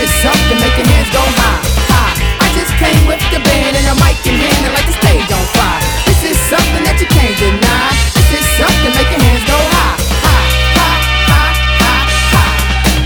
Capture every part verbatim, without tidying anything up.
is something, make your hands go high, high. I just came with the band and a mic in hand and light the stage on fire. This is something that you can't deny. This is something, make your hands go high, high, high, high, high, high.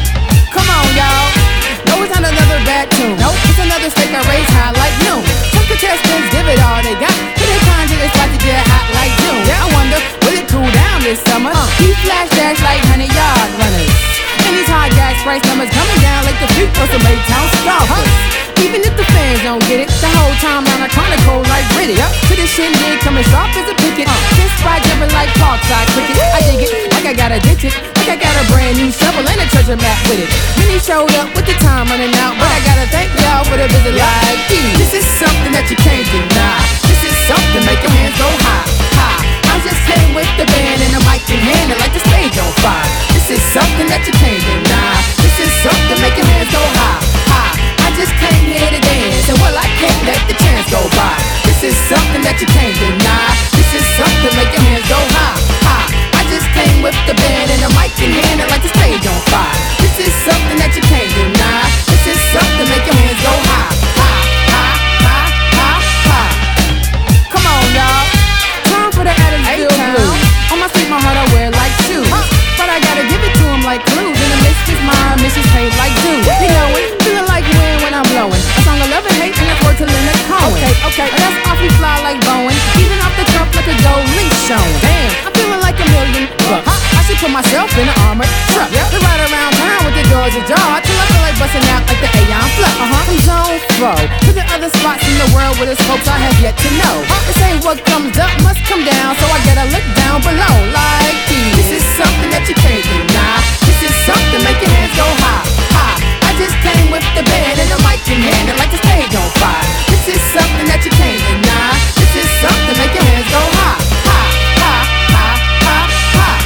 Come on, y'all. No, it's not another bad tune. Nope, it's another steak I raise high like noon. Some contestants give it all they got, but they find it, it's about to get hot like June. Yeah, I wonder, will it cool down this summer? Uh, he flash dash like hundred yard runners. And these high gas price numbers coming down like the feet of some A-Town scoffers. Even if the fans don't get it, the whole time round I chronicle like Riddick. Up to the shindig, coming sharp as a picket. Uh, this spot jumping like parkside cricket. I dig it, like I gotta ditch it, like I got a brand new shovel and a treasure map with it. Many showed up with the time running out, but I gotta thank y'all for the visit like these. This is something that you can't deny. This is something, make your hands go high, high. I just came with the band and a mic in hand and like the stage on fire. This is something that you can't deny. This is something, make your hands go high, high. I just came here to dance, and well, I can't let the chance go by. This is something that you can't deny. This is something, make your hands go high, high. I just came with the band and a mic in hand and like the stage on fire. This is something that you can't deny. This is something, make your hands go high, high, high, high, high, high. Come on, y'all. Time for the Adamsville Blues. On my feet, my heart I wear like shoes, but I gotta give it to him like clues. In the midst is my missions paid like dues. You know it, feeling like wind when I'm blowing. A song of love and hate and that's word to Leonard Cohen. Okay, okay, but that's awfully fly like Bowen. Even off the cuff like a gold link showing. Damn, I'm feeling like a million bucks. I should put myself in an armored truck to ride around town with the doors ajar till I feel like busting out like the Aeon Flux. Uh-huh, from Zone Flow to the other spots in the world where there's hopes I have yet to know. They say what comes up must come down, so I gotta look down below like these. This is something that you can't deny. This is something, make your hands go high, high. I just came with the band and a mic in hand and like the stage on fire. This is something that you can't deny. This is something, make your hands go high, high, high, high, high, high.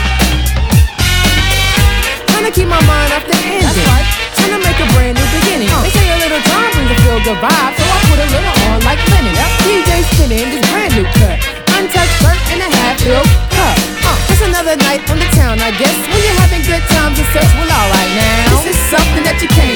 Trying to keep my mind off the ending. That's right. Trying to make a brand new beginning. Uh. They say a little time brings a feel good vibe, so I put a little on like Lennon. Yep. D J spinning this brand new cut, untouched shirt and a half-filled cup. Uh, just another night on the town, I guess. When you're having good times and such, well, alright now. This is something that you can't